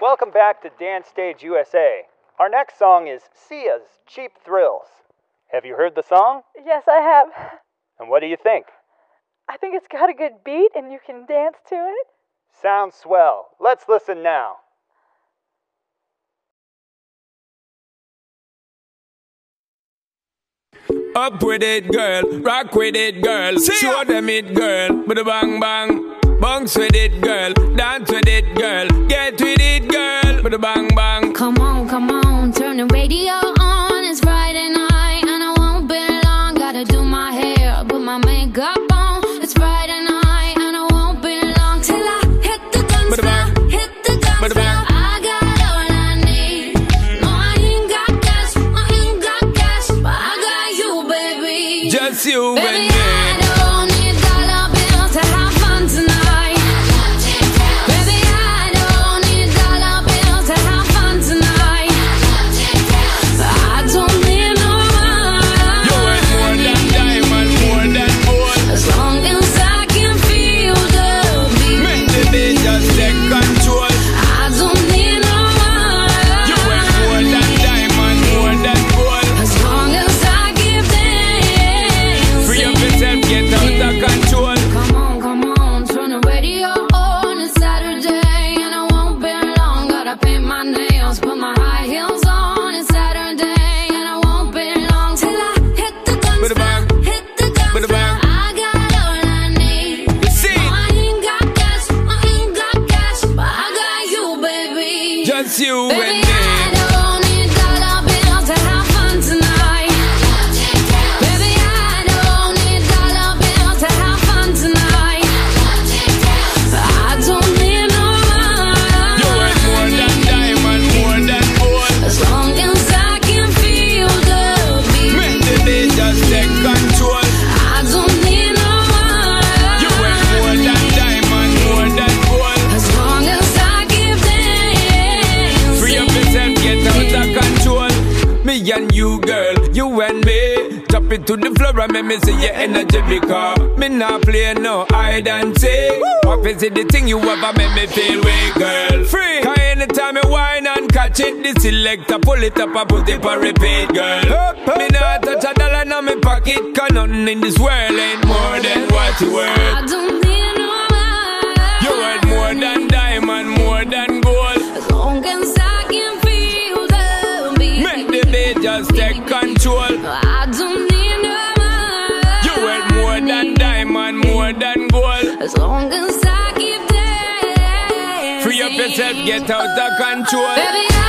Welcome back to Dance Stage USA. Our next song is Sia's Cheap Thrills. Have you heard the song? Yes, I have. And what do you think? I think it's got a good beat and you can dance to it. Sounds swell. Let's listen now. Up with it, girl. Rock with it, girl. Show them it, girl. With a bang bang. Bounce with it, girl. Dance with it, girl. Get with it, girl. With a bang bang. Come on, turn the radio on. It's Friday night and I won't be long. Gotta do my hair, put my makeup on. It's Friday night and I won't be long till I hit the dance floor. Hit the dance floor. I got all I need. No, I ain't got cash, but I got you, baby. Just you Baby, and me. I don't need dollar bills to have fun tonight. Baby, I don't need dollar bills to have fun tonight. I don't need no money. You ain't more than diamond, more than gold. As long as I can feel the beat. Make the beat just take control. I don't need no money. You ain't more than diamond, more than gold. As long as I give them. Free up yourself, get out of control. Come on, turn the radio on. It's Saturday and I won't be long. Gotta paint my nails, put my high heels on. It's Saturday and I won't be long till I hit the dance With a bang. floor. Hit the dance With a floor. bang. I got all I need. You see? No, I ain't got cash, but I got you, baby. Just you Baby, and me. I don't need dollar bills to have fun tonight. Baby, I don't need dollar bills to have fun tonight. I don't need no You ain't more money. than diamond, more than gold. As long as I can feel the beat. Make the beat just take control. I don't need no You ain't more money. than diamond, more than gold. As long as I give them. Free up yourself, get out of control. Me and you, girl, you and me. Drop it to the floor and make me see your energy because me not play no hide and seek. What is it the thing you ever make me feel weak, girl? Free. Cause anytime you whine and catch it, the selector pull it up and put it on repeat, girl. Me not touch a dollar in my pocket, cause nothing in this world ain't more than what you worth. I don't need no money. You worth more than diamond, more than gold. As long as I can feel the beat. Make the beat just take control. I don't need no money. You worth more than diamond, more than gold. As long as I keep dancing. Free up yourself, get out of control. Baby,